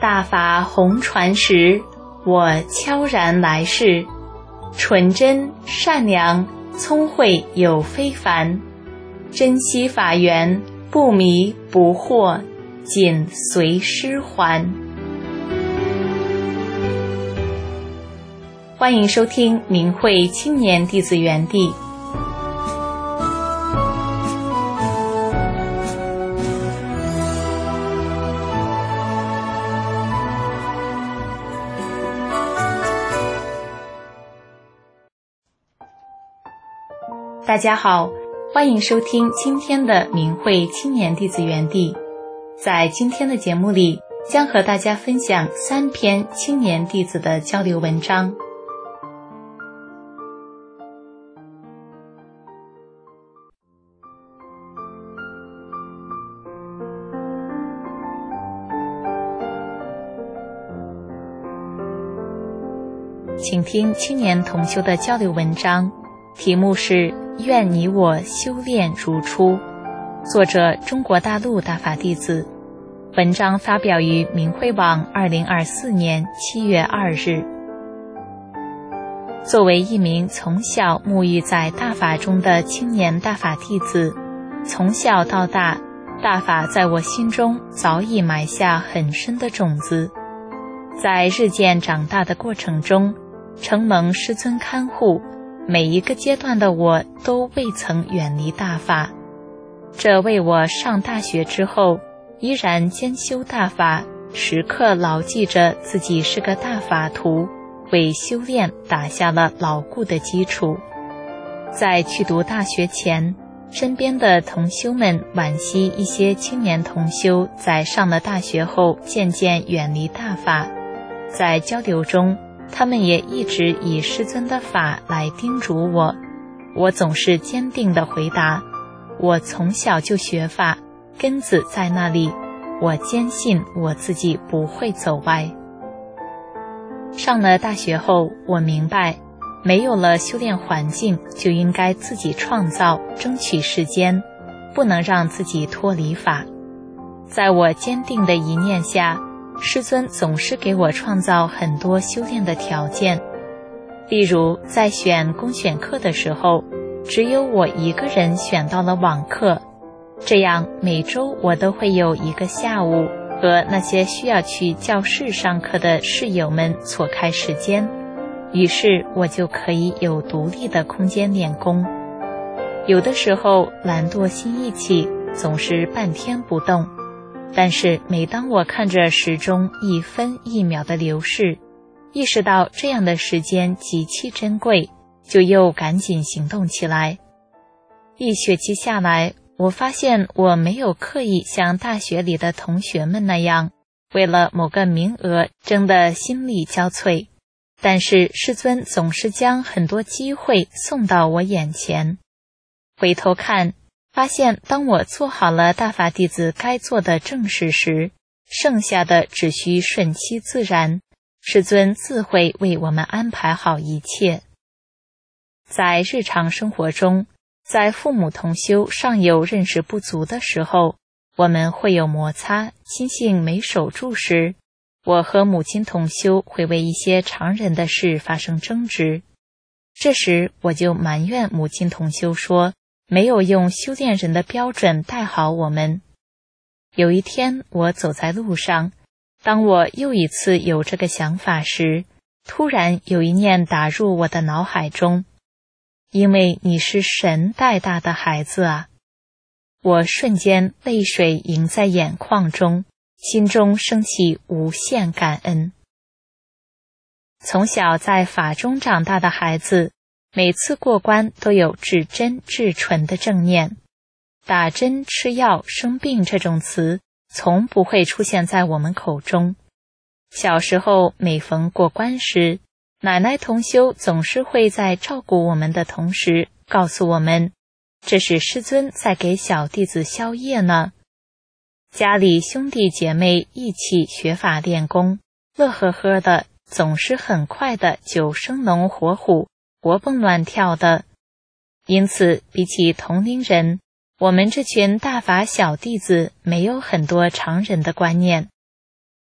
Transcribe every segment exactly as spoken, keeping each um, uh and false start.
大法红传时，我悄然来世，纯真善良聪慧有非凡，珍惜法缘，不迷不惑，紧随师还。欢迎收听明慧青年弟子园地。大家好，欢迎收听今天的明慧青年弟子园地。在今天的节目里，将和大家分享三篇青年弟子的交流文章。请听青年同修的交流文章，题目是愿你我修炼如初，作者中国大陆大法弟子，文章发表于明慧网二零二四年七月二日。作为一名从小沐浴在大法中的青年大法弟子，从小到大，大法在我心中早已埋下很深的种子。在日渐长大的过程中，承蒙师尊看护，每一个阶段的我都未曾远离大法，这为我上大学之后依然兼修大法，时刻牢记着自己是个大法徒，为修炼打下了牢固的基础。在去读大学前，身边的同修们惋惜一些青年同修在上了大学后渐渐远离大法，在交流中他们也一直以师尊的法来叮嘱我，我总是坚定地回答，我从小就学法，根子在那里，我坚信我自己不会走歪。上了大学后，我明白，没有了修炼环境，就应该自己创造，争取时间，不能让自己脱离法。在我坚定的一念下，师尊总是给我创造很多修炼的条件。例如在选公选课的时候，只有我一个人选到了网课，这样每周我都会有一个下午和那些需要去教室上课的室友们错开时间，于是我就可以有独立的空间练功。有的时候懒惰心一起，总是半天不动，但是每当我看着时钟一分一秒的流逝，意识到这样的时间极其珍贵，就又赶紧行动起来。一学期下来，我发现我没有刻意像大学里的同学们那样，为了某个名额争得心力交瘁，但是师尊总是将很多机会送到我眼前。回头看，发现当我做好了大法弟子该做的正事时，剩下的只需顺其自然，师尊自会为我们安排好一切。在日常生活中，在父母同修尚有认识不足的时候，我们会有摩擦，心性没守住时，我和母亲同修会为一些常人的事发生争执。这时我就埋怨母亲同修说，没有用修炼人的标准带好我们。有一天我走在路上，当我又一次有这个想法时，突然有一念打入我的脑海中，因为你是神带大的孩子啊！我瞬间泪水盈在眼眶中，心中升起无限感恩。从小在法中长大的孩子，每次过关都有至真至纯的正念，打针吃药生病这种词从不会出现在我们口中。小时候每逢过关时，奶奶同修总是会在照顾我们的同时告诉我们，这是师尊在给小弟子消业呢。家里兄弟姐妹一起学法练功，乐呵呵的，总是很快的就生龙活虎，活蹦乱跳的。因此比起同龄人，我们这群大法小弟子没有很多常人的观念。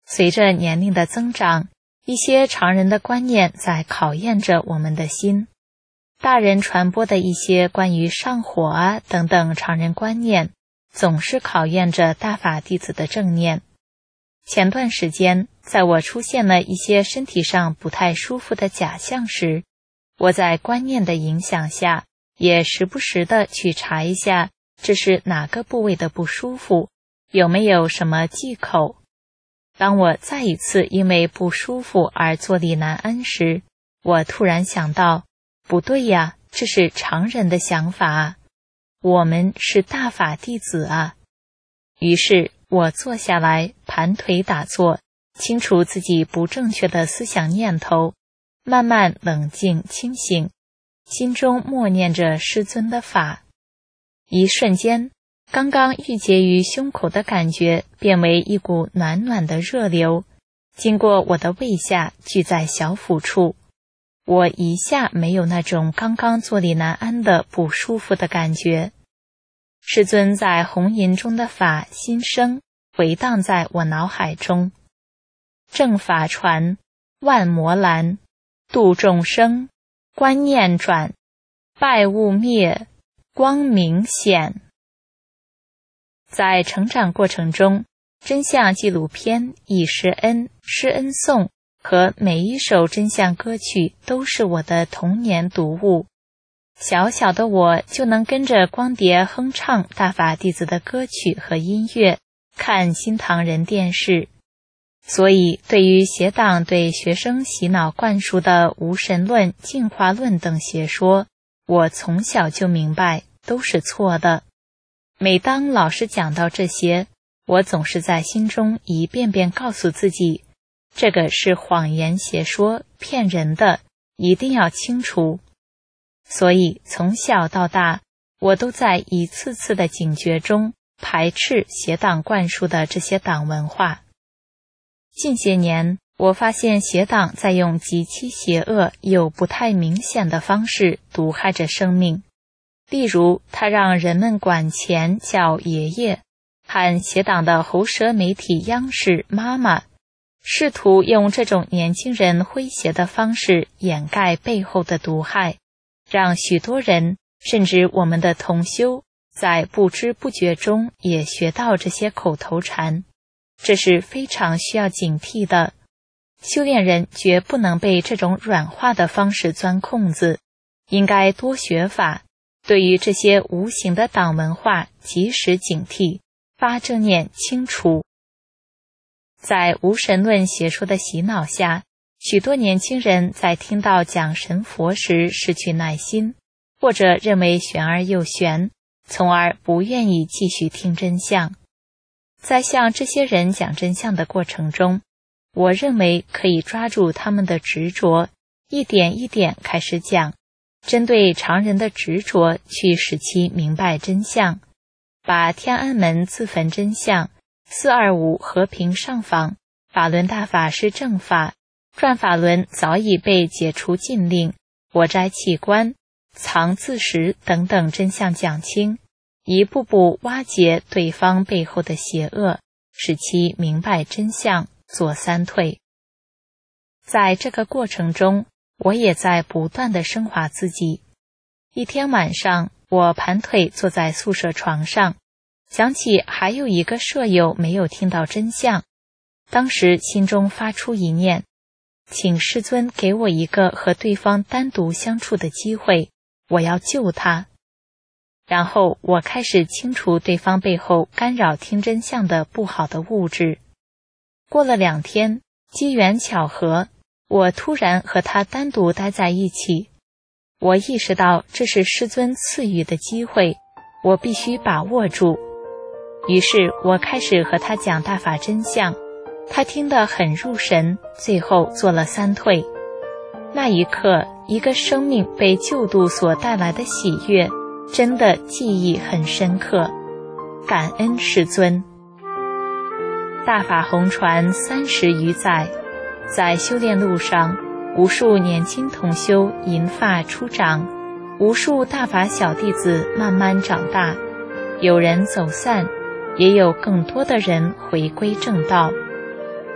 随着年龄的增长，一些常人的观念在考验着我们的心。大人传播的一些关于上火啊等等常人观念，总是考验着大法弟子的正念。前段时间，在我出现了一些身体上不太舒服的假象时，我在观念的影响下，也时不时的去查一下这是哪个部位的不舒服，有没有什么忌口。当我再一次因为不舒服而坐立难安时，我突然想到，不对呀，这是常人的想法啊，我们是大法弟子啊。于是我坐下来，盘腿打坐，清除自己不正确的思想念头，慢慢冷静清醒，心中默念着师尊的法。一瞬间，刚刚郁结于胸口的感觉变为一股暖暖的热流，经过我的胃下聚在小腹处。我一下没有那种刚刚坐立难安的不舒服的感觉。师尊在红吟中的法心声回荡在我脑海中。正法传，万魔拦，度众生，观念转，败物灭，光明显。在成长过程中，真相纪录片《忆师恩》《师恩颂》和每一首真相歌曲都是我的童年读物。小小的我就能跟着光碟哼唱大法弟子的歌曲和音乐，看新唐人电视。所以对于邪党对学生洗脑灌输的无神论、进化论等邪说，我从小就明白都是错的。每当老师讲到这些，我总是在心中一遍遍告诉自己，这个是谎言邪说，骗人的，一定要清除。所以从小到大，我都在一次次的警觉中排斥邪党灌输的这些党文化。近些年，我发现邪党在用极其邪恶又不太明显的方式毒害着生命。例如，他让人们管钱叫爷爷，和邪党的喉舌媒体央视妈妈，试图用这种年轻人诙谐的方式掩盖背后的毒害，让许多人，甚至我们的同修，在不知不觉中也学到这些口头禅。这是非常需要警惕的。修炼人绝不能被这种软化的方式钻空子，应该多学法，对于这些无形的党文化及时警惕，发正念清除。在无神论邪说的洗脑下，许多年轻人在听到讲神佛时失去耐心，或者认为玄而又玄，从而不愿意继续听真相。在向这些人讲真相的过程中，我认为可以抓住他们的执着，一点一点开始讲，针对常人的执着去使其明白真相，把天安门自焚真相、四二五和平上访、法轮大法是正法、转法轮早已被解除禁令、活摘器官、藏自食等等真相讲清，一步步挖掘对方背后的邪恶，使其明白真相，做三退。在这个过程中，我也在不断地升华自己。一天晚上，我盘腿坐在宿舍床上，想起还有一个舍友没有听到真相，当时心中发出一念，请师尊给我一个和对方单独相处的机会，我要救他。然后我开始清除对方背后干扰听真相的不好的物质。过了两天，机缘巧合，我突然和他单独待在一起。我意识到这是师尊赐予的机会，我必须把握住。于是我开始和他讲大法真相，他听得很入神，最后做了三退。那一刻，一个生命被救度所带来的喜悦，真的记忆很深刻。感恩师尊。大法红传三十余载，在修炼路上，无数年轻同修银发初长，无数大法小弟子慢慢长大，有人走散，也有更多的人回归正道。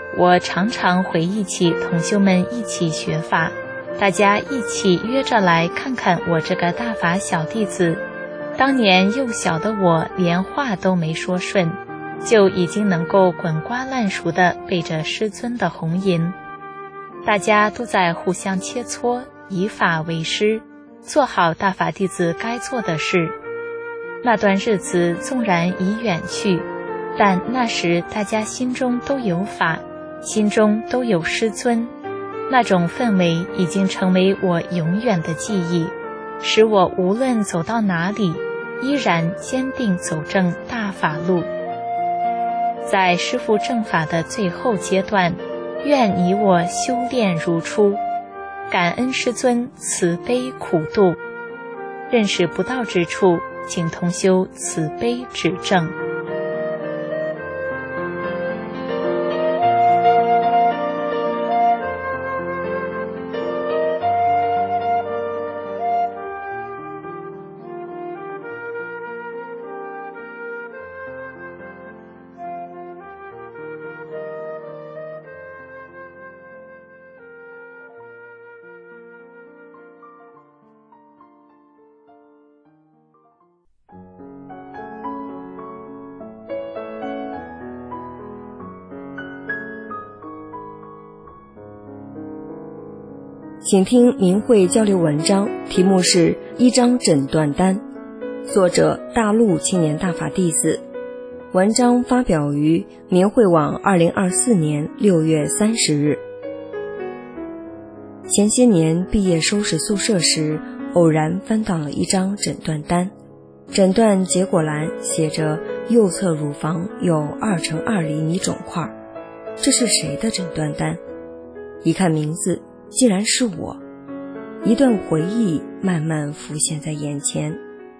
我常常回忆起同修们一起学法，大家一起约着来看看我这个大法小弟子。当年幼小的我连话都没说顺，就已经能够滚瓜烂熟地背着师尊的红吟。大家都在互相切磋，以法为师，做好大法弟子该做的事。那段日子纵然已远去，但那时大家心中都有法，心中都有师尊，那种氛围已经成为我永远的记忆，使我无论走到哪里，依然坚定走正大法路。在师父正法的最后阶段，愿你我修炼如初，感恩师尊慈悲苦度，认识不到之处，请同修慈悲指正。 请听明慧交流文章，题目是一张诊断单，作者大陆青年大法弟子。文章发表于明慧网二零二四年六月三十日。前些年毕业收拾宿舍时，偶然翻到了一张诊断单，诊断结果栏写着右侧乳房有二乘二厘米肿块，这是谁的诊断单？一看名字，竟然是我，一段回忆慢慢浮现在眼前。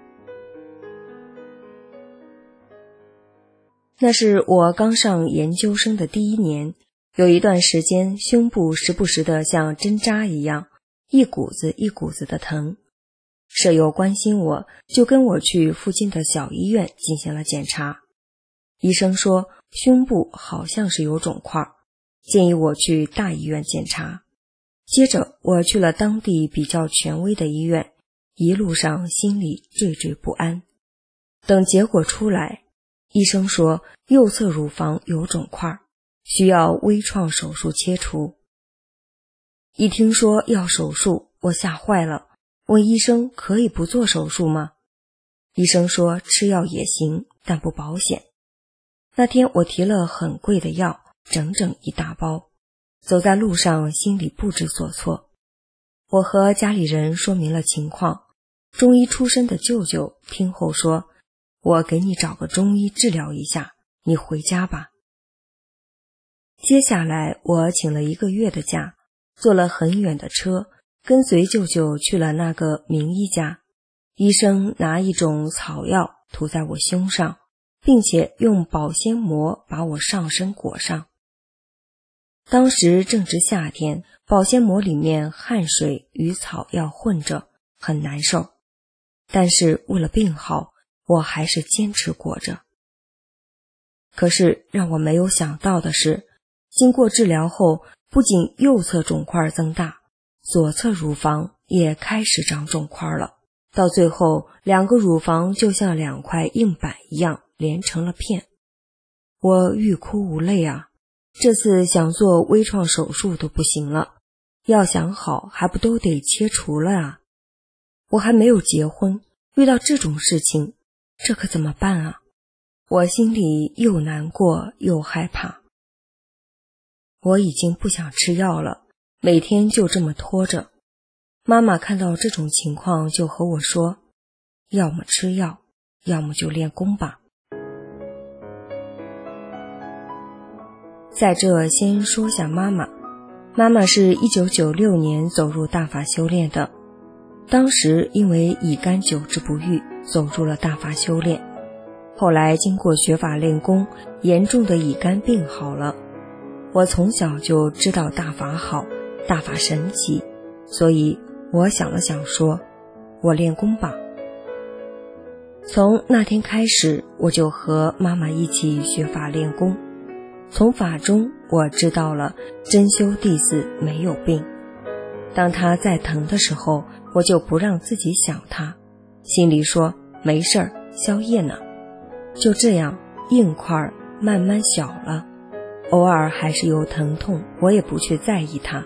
那是我刚上研究生的第一年，有一段时间胸部时不时的像针扎一样，一股子一股子的疼。舍友关心我，就跟我去附近的小医院进行了检查。医生说胸部好像是有肿块，建议我去大医院检查。接着我去了当地比较权威的医院，一路上心里惴惴不安。等结果出来，医生说右侧乳房有肿块，需要微创手术切除。一听说要手术，我吓坏了，问医生可以不做手术吗？医生说吃药也行，但不保险。那天我提了很贵的药，整整一大包。走在路上心里不知所措，我和家里人说明了情况，中医出身的舅舅听后说，我给你找个中医治疗一下，你回家吧。接下来我请了一个月的假，坐了很远的车，跟随舅舅去了那个名医家。医生拿一种草药涂在我胸上，并且用保鲜膜把我上身裹上。当时正值夏天，保鲜膜里面汗水与草药混着，很难受。但是为了病好，我还是坚持裹着。可是让我没有想到的是，经过治疗后，不仅右侧肿块增大，左侧乳房也开始长肿块了。到最后，两个乳房就像两块硬板一样连成了片。我欲哭无泪啊！这次想做微创手术都不行了，要想好还不都得切除了啊！我还没有结婚，遇到这种事情，这可怎么办啊？我心里又难过又害怕。我已经不想吃药了，每天就这么拖着。妈妈看到这种情况就和我说，要么吃药，要么就练功吧。在这先说下妈妈，妈妈是一九九六年走入大法修炼的，当时因为乙肝久治不愈，走入了大法修炼。后来经过学法练功，严重的乙肝病好了。我从小就知道大法好，大法神奇，所以我想了想说，我练功吧。从那天开始，我就和妈妈一起学法练功。 从法中我知道了真修弟子没有病。当他在疼的时候，我就不让自己想他，心里说没事儿，消业呢。就这样硬块慢慢小了，偶尔还是有疼痛，我也不去在意它。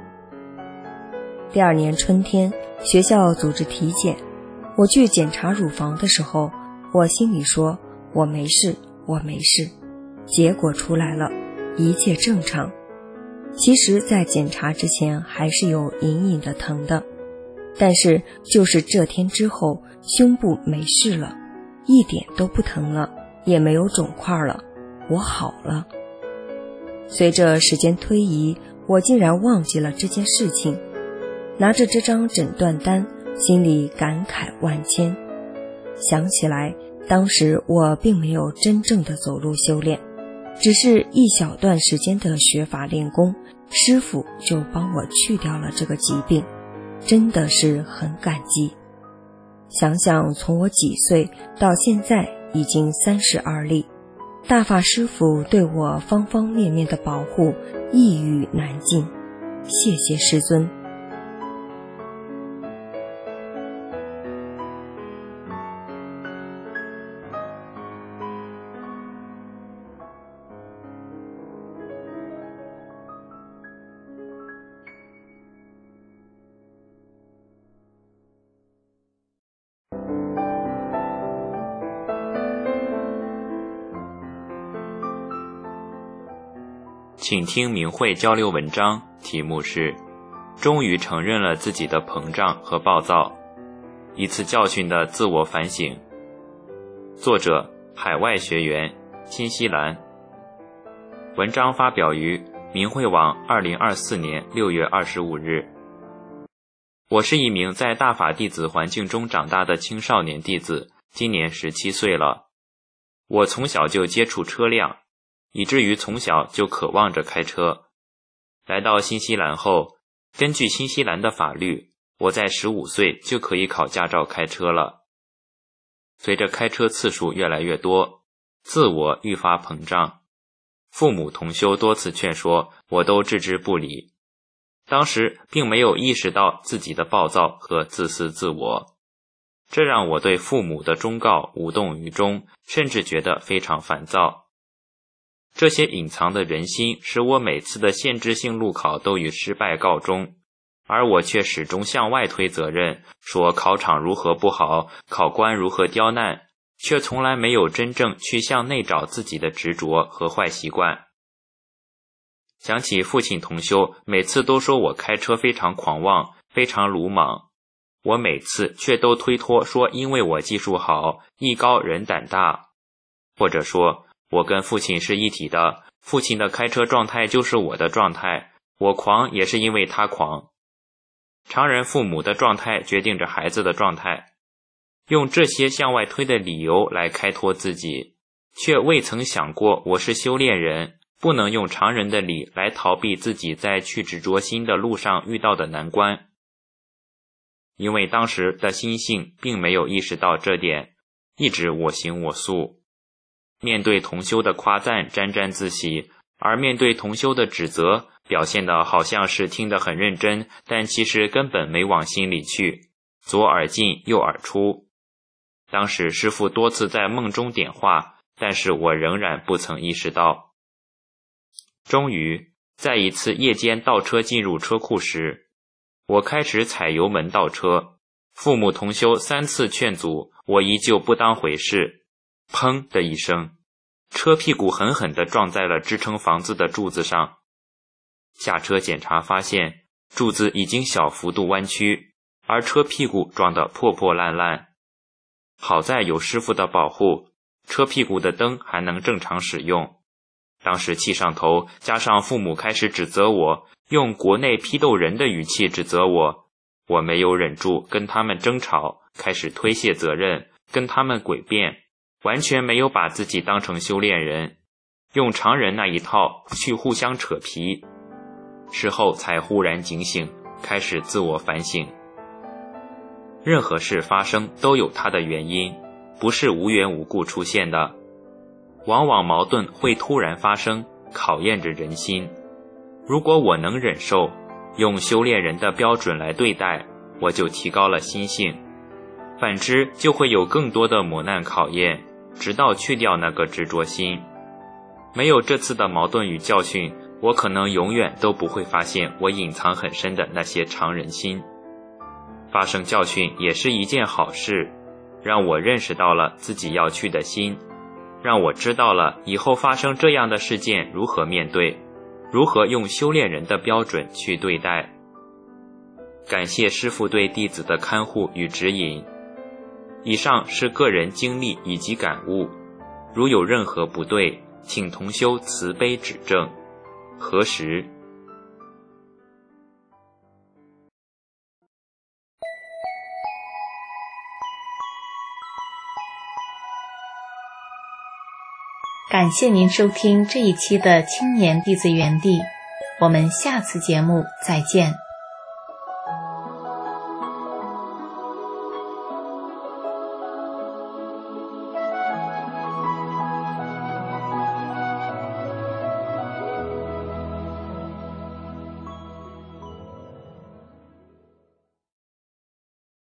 第二年春天，学校组织体检，我去检查乳房的时候，我心里说我没事，我没事。结果出来了，一切正常。其实在检查之前还是有隐隐的疼的，但是就是这天之后，胸部没事了，一点都不疼了，也没有肿块了，我好了。随着时间推移，我竟然忘记了这件事情，拿着这张诊断单，心里感慨万千。想起来，当时我并没有真正的走入修炼，只是一小段时间的学法练功，师父就帮我去掉了这个疾病，真的是很感激。想想从我几岁到现在已经三十而立，大法师父对我方方面面的保护一语难尽，谢谢师尊。 请听明慧交流文章，题目是终于承认了自己的膨胀和暴躁，一次教训的自我反省。作者海外学员，新西兰。文章发表于明慧网二零二四年六月二十五日。我是一名在大法弟子环境中长大的青少年弟子，今年十七岁了。我从小就接触车辆，以至于从小就渴望着开车。来到新西兰后，根据新西兰的法律，我在十五岁就可以考驾照开车了。随着开车次数越来越多，自我愈发膨胀，父母同修多次劝说，我都置之不理。当时并没有意识到自己的暴躁和自私自我，这让我对父母的忠告无动于衷，甚至觉得非常烦躁。这些隐藏的人心使我每次的限制性路考都以失败告终，而我却始终向外推责任，说考场如何不好，考官如何刁难，却从来没有真正去向内找自己的执着和坏习惯。想起父亲同修每次都说我开车非常狂妄，非常鲁莽，我每次却都推脱说因为我技术好，艺高人胆大，或者说我跟父亲是一体的，父亲的开车状态就是我的状态，我狂也是因为他狂。常人父母的状态决定着孩子的状态，用这些向外推的理由来开脱自己，却未曾想过我是修炼人，不能用常人的理来逃避自己在去执着心的路上遇到的难关。因为当时的心性并没有意识到这点，一直我行我素。面对同修的夸赞沾沾自喜，而面对同修的指责，表现得好像是听得很认真，但其实根本没往心里去，左耳进右耳出。当时师父多次在梦中点化，但是我仍然不曾意识到。终于在一次夜间倒车进入车库时，我开始踩油门倒车，父母同修三次劝阻，我依旧不当回事。砰的一声，车屁股狠狠地撞在了支撑房子的柱子上。下车检查发现，柱子已经小幅度弯曲，而车屁股撞得破破烂烂。好在有师傅的保护，车屁股的灯还能正常使用。当时气上头，加上父母开始指责我，用国内批斗人的语气指责我，我没有忍住跟他们争吵，开始推卸责任，跟他们诡辩，完全没有把自己当成修炼人，用常人那一套去互相扯皮。事后才忽然警醒，开始自我反省。任何事发生都有它的原因，不是无缘无故出现的。往往矛盾会突然发生， 考验着人心。如果我能忍受，用修炼人的标准来对待，我就提高了心性。反之，就会有更多的磨难考验，直到去掉那个执着心。没有这次的矛盾与教训，我可能永远都不会发现我隐藏很深的那些常人心。发生教训也是一件好事，让我认识到了自己要去的心，让我知道了以后发生这样的事件如何面对，如何用修炼人的标准去对待。感谢师父对弟子的看护与指引。以上是个人经历以及感悟，如有任何不对，请同修慈悲指正。何时？ 感谢您收听这一期的青年弟子园地，我们下次节目再见。